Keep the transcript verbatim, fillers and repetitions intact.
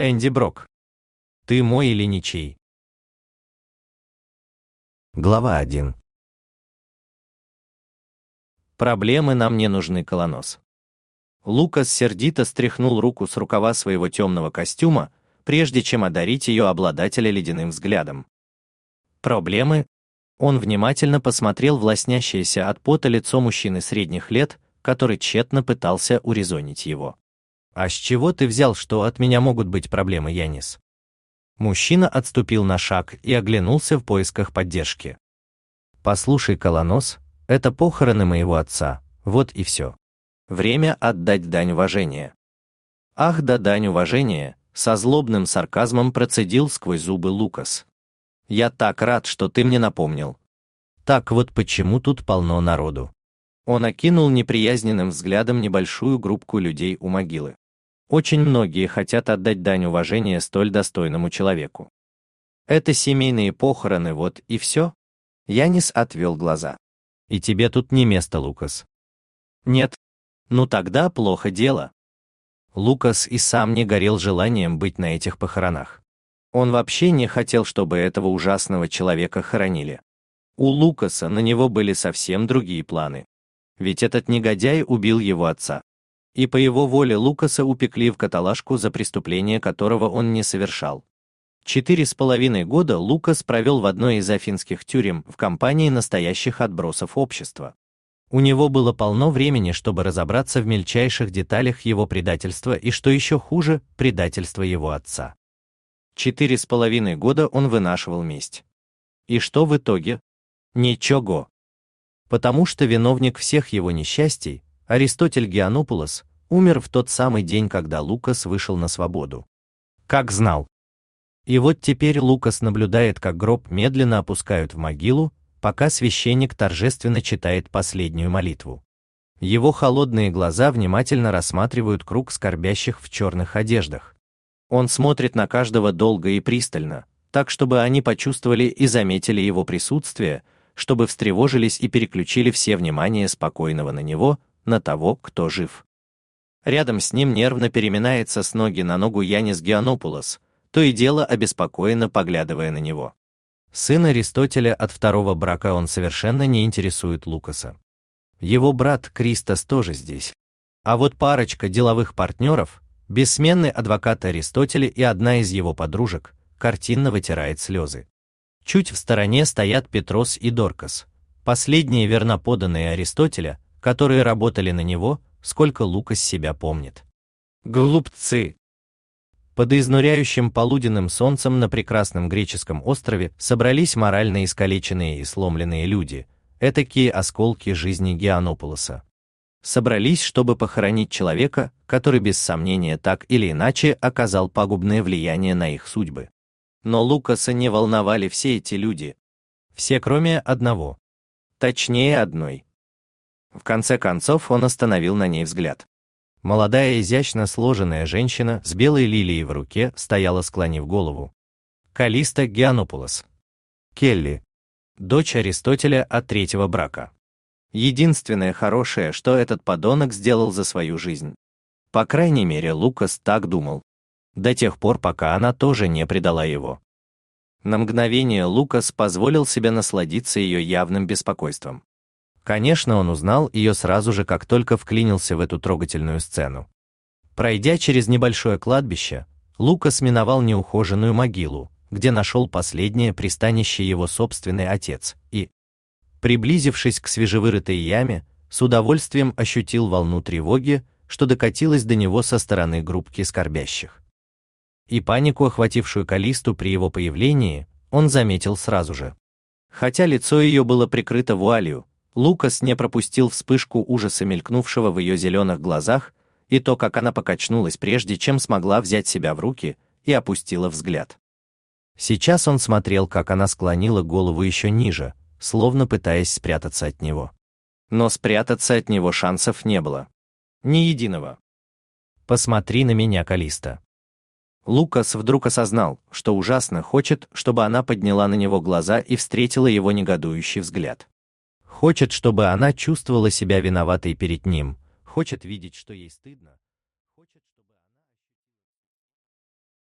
Энди Брок. Ты мой или ничей? Глава один. Проблемы нам не нужны, Колонос. Лукас сердито стряхнул руку с рукава своего темного костюма, прежде чем одарить ее обладателя ледяным взглядом. Проблемы? Он внимательно посмотрел в лоснящееся от пота лицо мужчины средних лет, который тщетно пытался урезонить его. «А с чего ты взял, что от меня могут быть проблемы, Янис?» Мужчина отступил на шаг и оглянулся в поисках поддержки. «Послушай, Колонос, это похороны моего отца, вот и все. Время отдать дань уважения». «Ах да, дань уважения», — со злобным сарказмом процедил сквозь зубы Лукас. «Я так рад, что ты мне напомнил. Так вот почему тут полно народу». Он окинул неприязненным взглядом небольшую группку людей у могилы. Очень многие хотят отдать дань уважения столь достойному человеку. Это семейные похороны, вот и все. Янис отвел глаза. И тебе тут не место, Лукас. Нет. Ну тогда плохо дело. Лукас и сам не горел желанием быть на этих похоронах. Он вообще не хотел, чтобы этого ужасного человека хоронили. У Лукаса на него были совсем другие планы. Ведь этот негодяй убил его отца. И по его воле Лукаса упекли в каталажку за преступление, которого он не совершал. Четыре с половиной года Лукас провел в одной из афинских тюрем в компании настоящих отбросов общества. У него было полно времени, чтобы разобраться в мельчайших деталях его предательства и, что еще хуже, предательства его отца. Четыре с половиной года он вынашивал месть. И что в итоге? Ничего. Потому что виновник всех его несчастий, Аристотель Гианопулос, умер в тот самый день, когда Лукас вышел на свободу. Как знал. И вот теперь Лукас наблюдает, как гроб медленно опускают в могилу, пока священник торжественно читает последнюю молитву. Его холодные глаза внимательно рассматривают круг скорбящих в черных одеждах. Он смотрит на каждого долго и пристально, так чтобы они почувствовали и заметили его присутствие, чтобы встревожились и переключили все внимание спокойного на него, на того, кто жив. Рядом с ним нервно переминается с ноги на ногу Янис Гианопулос, то и дело обеспокоенно поглядывая на него. Сын Аристотеля от второго брака, он совершенно не интересует Лукаса. Его брат Кристос тоже здесь. А вот парочка деловых партнеров, бессменный адвокат Аристотеля и одна из его подружек, картинно вытирает слезы. Чуть в стороне стоят Петрос и Доркас, последние верноподданные Аристотеля, которые работали на него, сколько Лукас себя помнит. Глупцы! Под изнуряющим полуденным солнцем на прекрасном греческом острове собрались морально искалеченные и сломленные люди, этакие осколки жизни Гианопулоса. Собрались, чтобы похоронить человека, который без сомнения так или иначе оказал пагубное влияние на их судьбы. Но Лукаса не волновали все эти люди. Все, кроме одного. Точнее, одной. В конце концов он остановил на ней взгляд. Молодая, изящно сложенная женщина с белой лилией в руке стояла, склонив голову. Каллиста Гианопулос. Келли. Дочь Аристотеля от третьего брака. Единственное хорошее, что этот подонок сделал за свою жизнь. По крайней мере, Лукас так думал. До тех пор, пока она тоже не предала его. На мгновение Лукас позволил себе насладиться ее явным беспокойством. Конечно, он узнал ее сразу же, как только вклинился в эту трогательную сцену. Пройдя через небольшое кладбище, Лукас миновал неухоженную могилу, где нашел последнее пристанище его собственный отец, и, приблизившись к свежевырытой яме, с удовольствием ощутил волну тревоги, что докатилась до него со стороны группки скорбящих. И панику, охватившую Каллисту при его появлении, он заметил сразу же. Хотя лицо ее было прикрыто вуалью, Лукас не пропустил вспышку ужаса, мелькнувшего в ее зеленых глазах, и то, как она покачнулась, прежде чем смогла взять себя в руки, и опустила взгляд. Сейчас он смотрел, как она склонила голову еще ниже, словно пытаясь спрятаться от него. Но спрятаться от него шансов не было. Ни единого. «Посмотри на меня, Каллиста». Лукас вдруг осознал, что ужасно хочет, чтобы она подняла на него глаза и встретила его негодующий взгляд. Хочет, чтобы она чувствовала себя виноватой перед ним, хочет видеть, что ей стыдно.